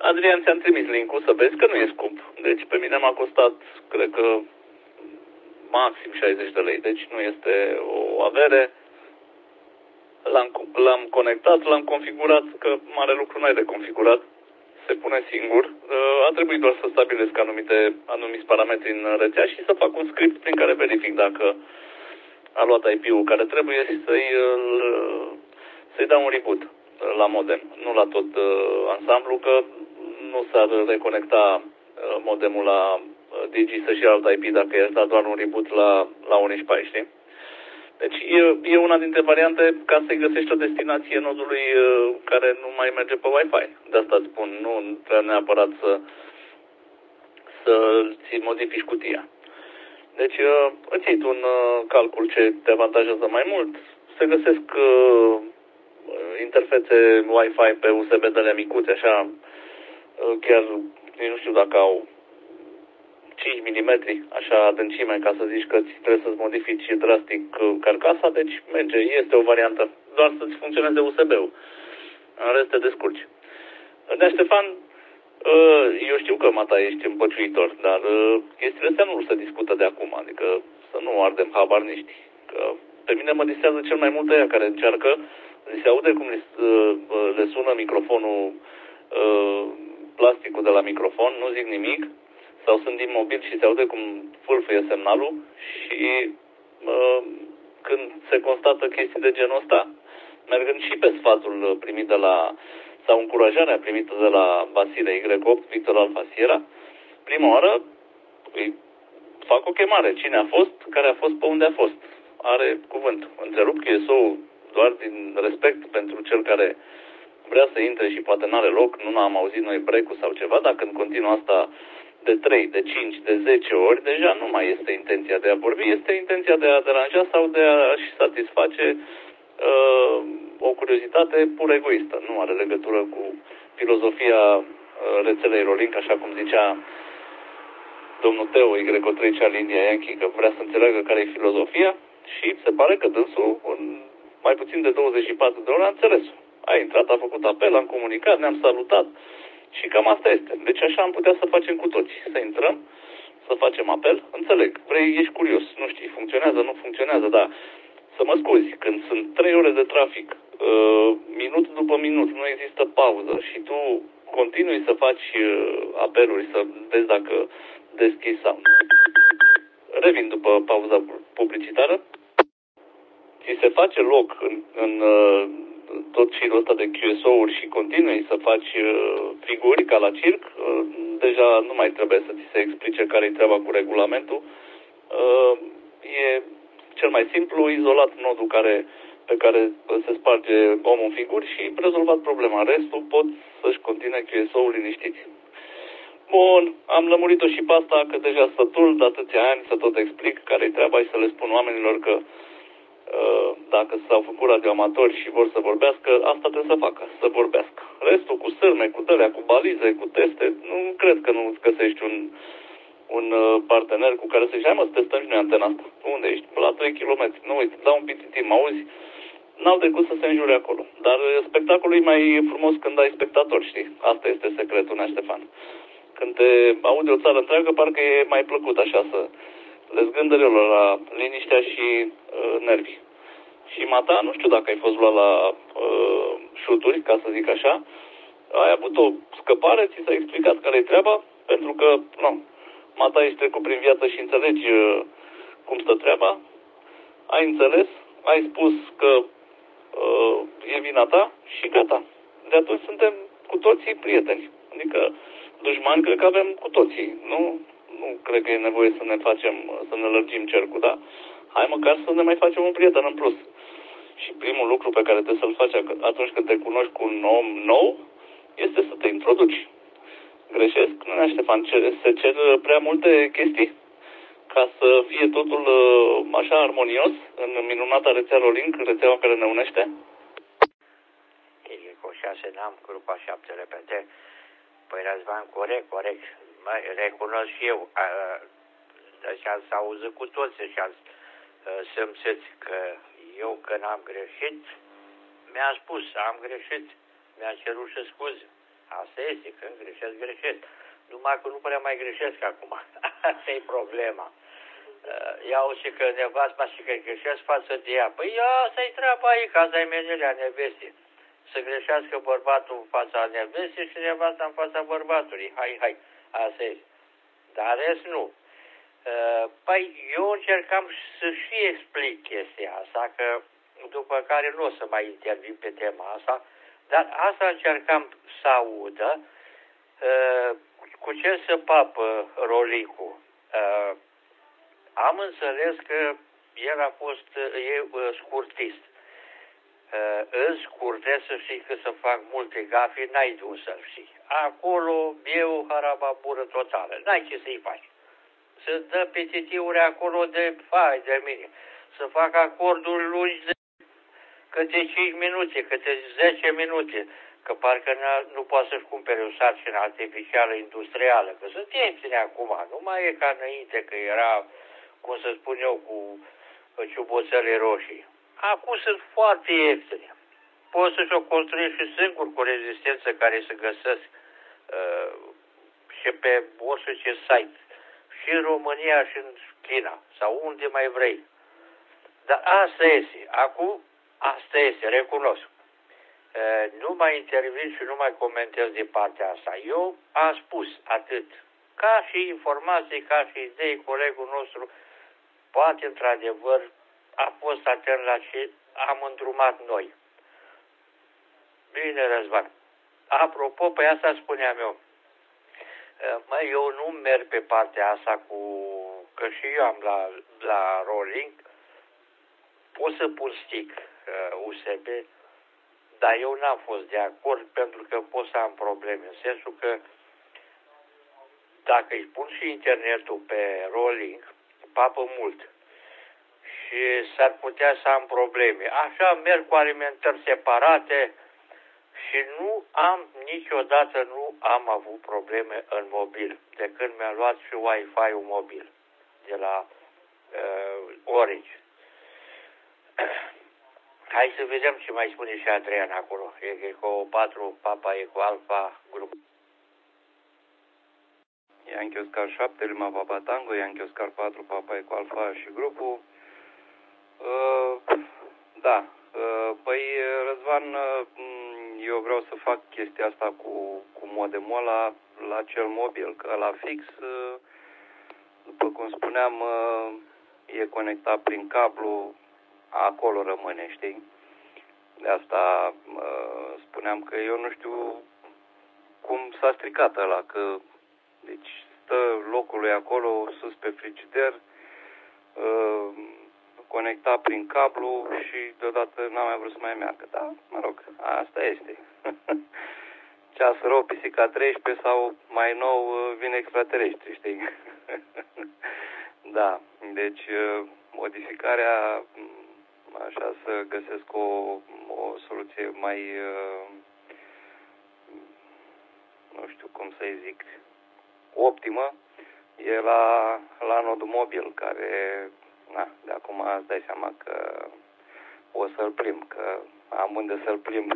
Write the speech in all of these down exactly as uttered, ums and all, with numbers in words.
Adrian, ți-am trimis link-ul să vezi că nu e scump. Deci pe mine m-a costat, cred că, maxim șaizeci de lei. Deci nu este o avere. L-am, l-am conectat, l-am configurat, că mare lucru n-ai de configurat. Se pune singur. A trebuit doar să stabilesc anumite, anumiți parametri în rețea și să fac un script prin care verific dacă a luat I P-ul care trebuie și să-i, să-i dau un reboot la modem. Nu la tot ansamblu, că nu s-ar reconecta modemul la Digi să-și ia alt I P dacă i-aș da doar un reboot la, la unsprezece, știi? Deci e, e una dintre variante ca să-i găsești o destinație nodului uh, care nu mai merge pe Wi-Fi. De asta îți spun, nu trebuie neapărat să să-ți modifici cutia. Deci uh, îți iei tu un uh, calcul ce te avantajează mai mult. Se găsesc uh, interfețe Wi-Fi pe U S B de alea micuțe, așa, uh, chiar nu știu dacă au cinci milimetri, așa adâncime, ca să zici că trebuie să-ți modifici drastic carcasa, deci merge, este o variantă, doar să-ți funcționeze U S B-ul. În rest te descurci. Dea Ștefan, eu știu că, mata, ești împăciuitor, dar chestiile astea nu se discută de acum, adică să nu ardem habarniști. Că pe mine mă disează cel mai mult aia care încearcă, li se aude cum le sună microfonul, plasticul de la microfon, nu zic nimic, sau sunt imobil și se aude cum fâlfâie semnalul și uh, când se constată chestii de genul ăsta, mergând și pe sfatul primit de la, sau încurajarea primită de la Vasile Y opt, Victor Alfa Sierra, prima oară îi fac o chemare. Cine a fost, care a fost, pe unde a fost. Are cuvânt. Întrerup Q S O-ul doar din respect pentru cel care vrea să intre și poate n-are loc, nu am auzit noi break-ul sau ceva, dar când continuă asta de trei, de cinci, de zece ori, deja nu mai este intenția de a vorbi, este intenția de a deranja sau de a-și satisface uh, o curiozitate pur egoistă. Nu are legătură cu filozofia uh, rețelei Rolink, așa cum zicea domnul Teo Y O trei Charlie India Yankee, că vrea să înțeleagă care e filozofia și se pare că dânsul, în mai puțin de douăzeci și patru de ore, a înțeles-o. A intrat, a făcut apel, am comunicat, ne-am salutat. Și cam asta este. Deci așa am putea să facem cu toți. Să intrăm, să facem apel. Înțeleg, vrei, ești curios, nu știi, funcționează, nu funcționează, dar să mă scuzi, când sunt trei ore de trafic, uh, minut după minut, nu există pauză și tu continui să faci uh, apeluri, să vezi dacă deschizi sau nu. Revin după pauza publicitară. Ți se face loc în, în uh, tot cirul ăsta de Q S O-uri și continui să faci uh, figuri ca la circ, uh, deja nu mai trebuie să ți se explice care-i treaba cu regulamentul. Uh, e cel mai simplu, izolat nodul care, pe care se sparge omul în figuri și rezolvat problema. Restul pot să-și continue Q S O-ul liniștiți. Bun, am lămurit-o și pe asta, că deja sătul de atâția ani să tot explic care-i treaba și să le spun oamenilor că dacă s-au făcut radioamatori și vor să vorbească, asta trebuie să facă, să vorbească. Restul cu sârme, cu dălea, cu balize, cu teste, nu cred că nu găsești un, un partener cu care să zici, hai mă, să testăm și noi antena asta. Unde ești? La trei kilometri. Nu, uite, dau un pititim, mă auzi? N-au decât să se înjure acolo. Dar spectacolul e mai frumos când ai spectatori, știi? Asta este secretul, Nea Ștefan. Când te aude o țară întreagă, parcă e mai plăcut așa să le zgândăre la liniștea și uh, nervii. Și mata, nu știu dacă ai fost luat la uh, șuturi, ca să zic așa, ai avut o scăpare, ți s-a explicat care-i treaba, pentru că, nu, mata ești trecut prin viață și înțelegi uh, cum stă treaba, ai înțeles, ai spus că uh, e vina ta și gata. De atunci suntem cu toții prieteni. Adică dușmani cred că avem cu toții, nu? Nu cred că e nevoie să ne facem, să ne lărgim cercul, da? Hai măcar să ne mai facem un prieten în plus. Și primul lucru pe care trebuie să-l faci atunci când te cunoști cu un om nou este să te introduci. Greșesc? Nu, Nea Ștefan, se cer prea multe chestii ca să fie totul așa armonios în minunata rețea Rolink, rețeaua care ne unește? Cu șase n-am, grupa șapte repete. Păi Răzvan, corect, corect. Mă, recunosc și eu. Așa s-a auzit cu toți așa simțiți că eu când am greșit, mi-a spus, am greșit, mi-a cerut și scuze. Asta este, când greșesc, greșesc. Numai că nu prea mai greșesc acum. Asta e problema. Iau și că nevasta și că greșesc față de ea. Păi asta-i treaba ei, că asta-i menelea nevestii. Să greșească bărbatul în fața nevestii și nevasta în fața bărbatului. Hai, hai, asta e. Dar rest nu. Păi eu încercam să și explic chestia asta, că după care nu o să mai intervin pe tema asta, dar asta încercam să audă cu ce se papă Rolicul. Am înțeles că el a fost e, scurtist. În scurte să știi că să fac multe gafe, n-ai de un să știi. Acolo e o harababură totală, n-ai ce să-i faci. Să dă petitiuri acolo de fai de mine, să fac acorduri lungi de câte cinci minute, câte zece minute, că parcă nu poate să-și cumpere o sarcină artificială industrială, că sunt ieftine acum, nu mai e ca înainte, că era, cum să spun eu, cu ciuboțele roșii. Acum sunt foarte ieftine. Poți să-și o construiești și singur cu rezistență care se găsesc uh, și pe orice site. Și în România și în China, sau unde mai vrei. Dar asta este. Acum, asta este, recunosc. Uh, nu mai intervin și nu mai comentez de partea asta. Eu am spus atât. Ca și informații, ca și idei, colegul nostru, poate într-adevăr a fost atent la ce am îndrumat noi. Bine, Răzvan. Apropo, pe asta spuneam eu. Măi, eu nu merg pe partea asta cu... Că și eu am la, la rolling. Pot să pun stick uh, U S B, dar eu n-am fost de acord pentru că pot să am probleme. În sensul că dacă îi pun și internetul pe rolling, papă mult. Și s-ar putea să am probleme. Așa merg cu alimentări separate și nu am, niciodată nu am avut probleme în mobil, de când mi-am luat și Wi-Fi-ul mobil de la uh, Orange. Hai să vedem ce mai spune și Adrian acolo. E Eco patru, Papa Eco Alfa, grup. Yankee Oscar șapte, Lima Papa Tango, Yankee Oscar patru, Papa Eco Alfa și grupul. Uh, da, uh, păi Răzvan, uh, eu vreau să fac chestia asta cu, cu modemul ăla la cel mobil, că la fix, uh, după cum spuneam, uh, e conectat prin cablu, acolo rămâne, știi? De asta uh, spuneam că eu nu știu cum s-a stricat ăla, că deci stă locului acolo sus pe frigider, uh, conectat prin cablu și deodată n-am mai vrut să mai meargă. Da, mă rog, asta este. Ceas rău, pisica treisprezece sau mai nou vine extraterestri, știi? Da, deci modificarea, așa să găsesc o, o soluție mai, nu știu cum să-i zic, optimă, e la, la nodul mobil, care, na, de acum îți dai seama că o să-l plimb, că am unde să-l plimb.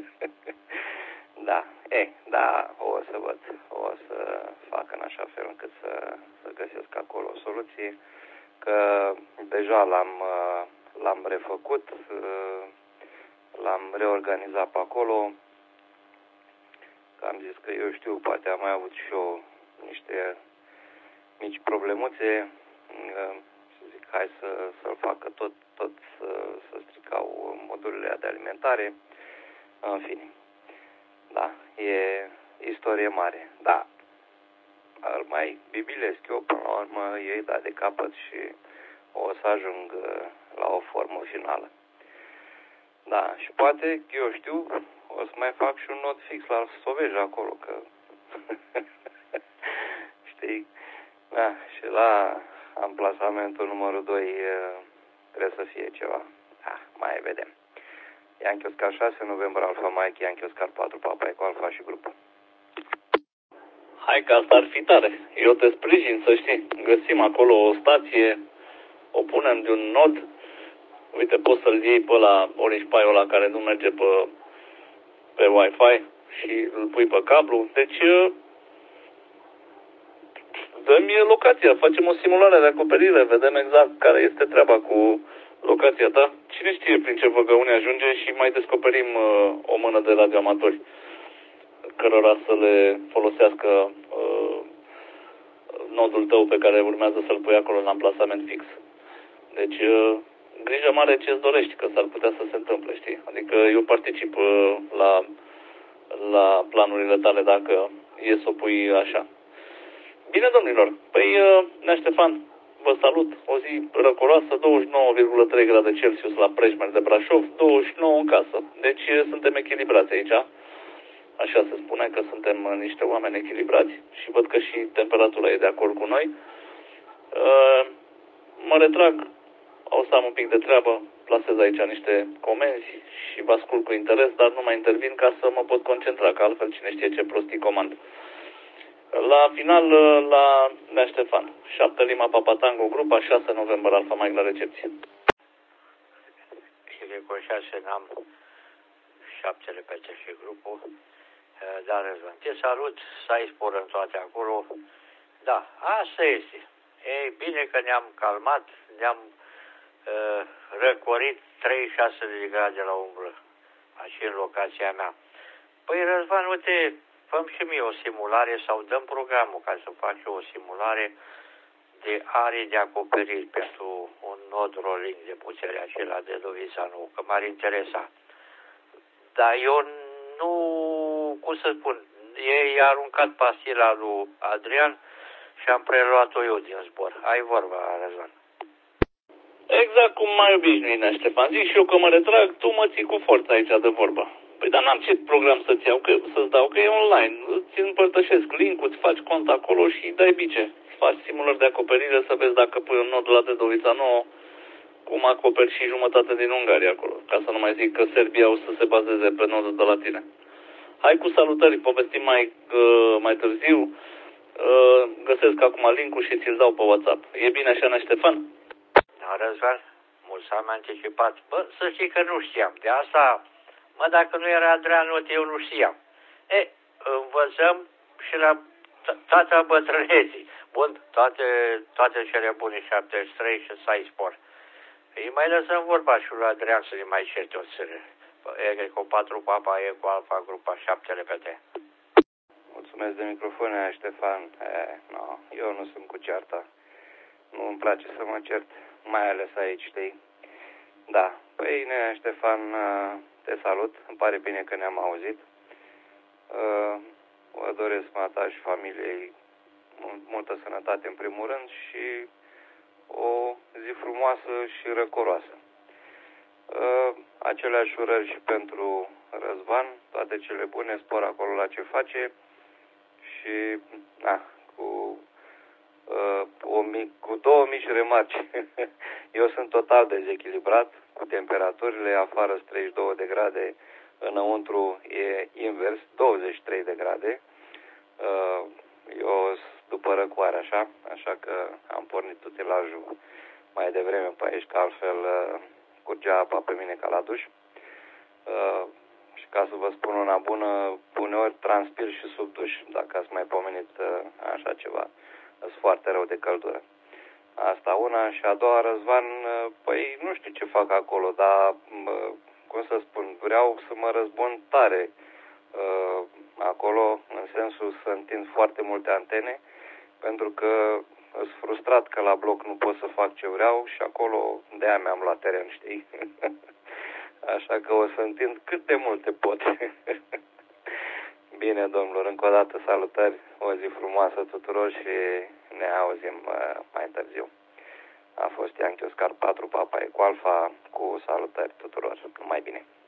Da, e, da, o să văd, o să fac în așa fel încât să, să găsesc acolo o soluție, că deja l-am, l-am refăcut, l-am reorganizat pe acolo, că am zis că eu știu, poate am mai avut și eu niște mici problemuțe, să zic, hai să, să-l facă tot, tot să, să stricau modurile de alimentare, în fine. Da, e istorie mare, da, îl mai bibilesc eu, până la urmă ei da de capăt și o să ajung la o formă finală. Da, și poate, eu știu, o să mai fac și un nod fix la Soveja acolo, că știi, da, și la amplasamentul numărul doi trebuie să fie ceva. Da, mai vedem. Yankee Oscar șase, November Alpha Mike, Yankee Oscar patru, Papa Eco Alpha și grupul. Hai că asta ar fi tare. Eu te sprijin, să știi. Găsim acolo o stație, o punem de un nod. Uite, poți să-l iei pe ăla, Orange Pi ăla care nu merge pe, pe Wi-Fi. și îl pui pe cablu. Deci dă-mi locația, facem o simulare de acoperire, vedem exact care este treaba cu locația ta. Cine știe prin ce văgăune ajunge și mai descoperim uh, o mână de radioamatori cărora să le folosească uh, nodul tău pe care urmează să-l pui acolo în amplasament fix. Deci, uh, grijă mare ce-ți dorești, că s-ar putea să se întâmple, știi? Adică eu particip uh, la, la planurile tale dacă e să o pui așa. Bine, domnilor, păi, uh, Nea Ștefan, vă salut, o zi răcoroasă, douăzeci și nouă virgulă trei grade Celsius la Prejmer de Brașov, douăzeci și nouă în casă. Deci suntem echilibrați aici. Așa se spune că suntem niște oameni echilibrați și văd că și temperatura e de acord cu noi. Mă retrag, o să am un pic de treabă, plasez aici niște comenzi și vă ascult cu interes, dar nu mai intervin ca să mă pot concentra, că altfel cine știe ce prostii comand. La final, la Nea Ștefan, șapte Lima Papa Tango, grupa șase noiembrie Alfa Mike la recepție. Și cu șase n-am șapte repete și grupul. Da, Răzvan, te salut, să ai spor în toate acolo. Da, asta este. Ei, bine că ne-am calmat, ne-am uh, răcorit treizeci și șase de grade la umbră, aici în locația mea. Păi, Răzvan, uite, făm și mie o simulare sau dăm programul ca să fac eu o simulare de arii de acoperiri pentru un nod rolling de putere acela de Dovița nou, că m-ar interesa. Dar eu nu, cum să spun, ei a aruncat pastila lui Adrian și am preluat-o eu din zbor. Ai vorba, Răzvan. Exact cum mai obișnuit, Nea Ștefan. Zic și eu că mă retrag, tu mă ții cu forța aici de vorbă. Păi dar n-am ce program să-ți iau, că, să-ți dau, că e online. Îți împărtășesc link-ul, îți faci cont acolo și dai bice. Faci simulări de acoperire să vezi dacă pui un nod la de Dovița nouă, cum acoperi și jumătate din Ungaria acolo. Ca să nu mai zic că Serbia o să se bazeze pe nodul de la tine. Hai cu salutări, povestim mai, uh, mai târziu. Uh, găsesc acum link-ul și ți-l dau pe WhatsApp. E bine așa, Nea Ștefan? Da, Răzvan, mulți am anticipat. Bă, să știi că nu știam. De asta, mă, dacă nu era Adrian Not, eu nu știam. E, învățăm și la tata bătrâneții. Bun, toate, toate cele bune, șaptezeci și trei și să ai spor. Îi mai lăsăm vorba și lui Adrian să ne mai certe o țără. E cu patru Papa, e cu Alfa, grupa șapte repete. Mulțumesc de microfon, Nea Ștefan. E, no, eu nu sunt cu cearta. Nu îmi place să mă cert, mai ales aici, știi? Da, păi, Nea Ștefan, te salut. Îmi pare bine că ne-am auzit. Vă doresc mata și familiei multă sănătate în primul rând și o zi frumoasă și răcoroasă. Aceleași urări și pentru Răzvan, toate cele bune, spor acolo la ce face și na, cu, uh, o mic, cu două mici remarci. Eu sunt total dezechilibrat cu temperaturile, afară sunt treizeci și două de grade, înăuntru e invers, douăzeci și trei de grade. Uh, eu sunt după răcoare așa, așa că am pornit utilajul mai devreme pe aici, că altfel uh, curgea apa pe mine ca la duș. Uh, și ca să vă spun una bună, uneori transpir și sub duș, dacă ați mai pomenit uh, așa ceva. Sunt foarte rău de căldură. Asta una. Și a doua, Răzvan, uh, păi nu știu ce fac acolo, dar, uh, cum să spun, vreau să mă răzbun tare uh, acolo, în sensul să întind foarte multe antene, pentru că sunt frustrat că la bloc nu pot să fac ce vreau și acolo de-aia mi-am luat teren, știi? Așa că o să întind cât de multe pot. Bine, domnilor, încă o dată salutări, o zi frumoasă tuturor și ne auzim mai târziu. A fost Yankee Oscar patru Papa Eco Alfa cu salutări tuturor. Numai bine!